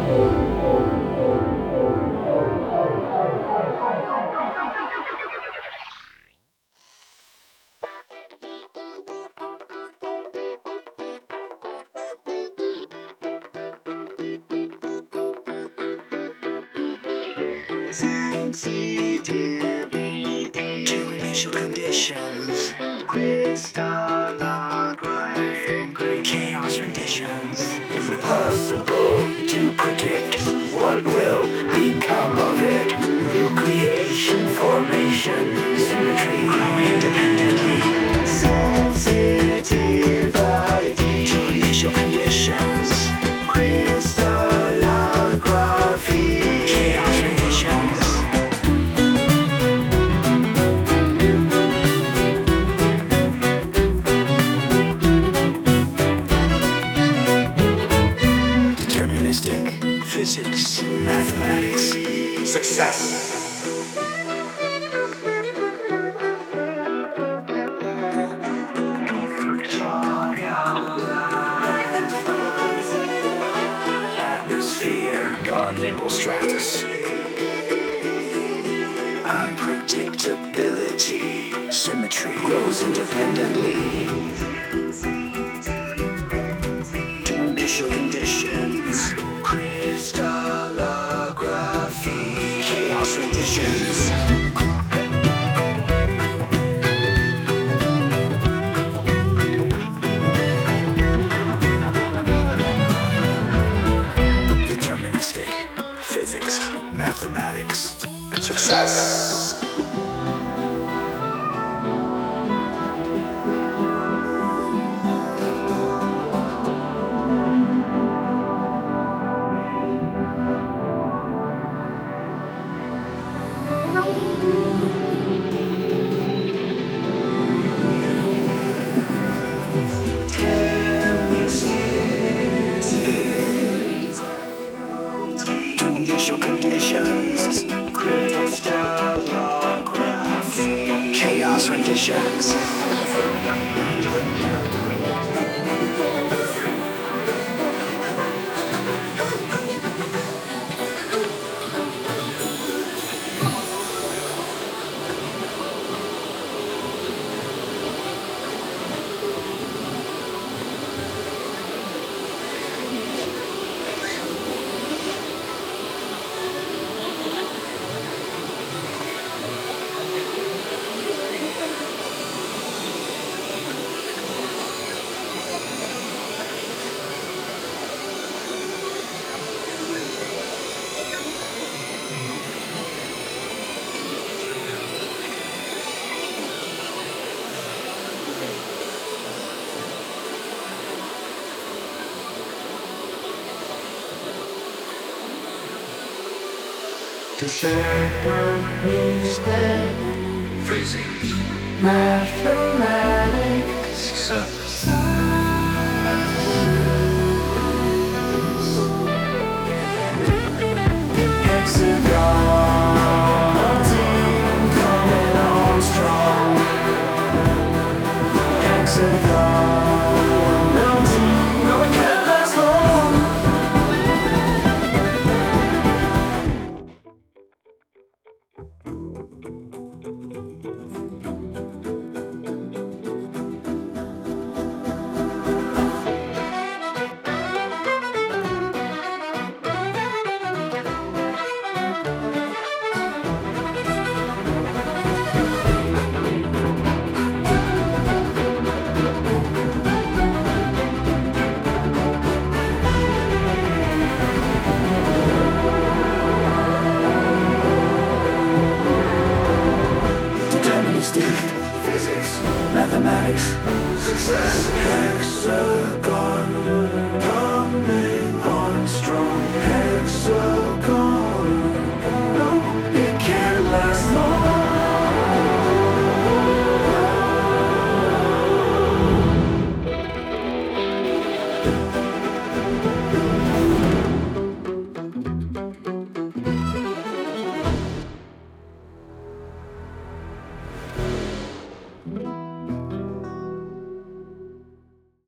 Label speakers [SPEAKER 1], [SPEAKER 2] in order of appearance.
[SPEAKER 1] Sensitivity to initial conditions, crystallographic chaos renditions. Impossible to predict what will become of it. New creation, formation, symmetry, grow independently. Sensitivity to initial conditions, crystallography, chaos renditions. Physics, mathematics, success. Atmosphere, God-labeled stratus. Unpredictability, symmetry grows independently. To initial conditions. Crystallography, chaos renditions. Deterministic, physics, mathematics, success. Initial conditions, crystallography, chaos renditions. To Japanese then physics, mathematics, hexagon, team coming on strong. Hexagon, no team, no one can last long. Physics, mathematics, success, hexagon.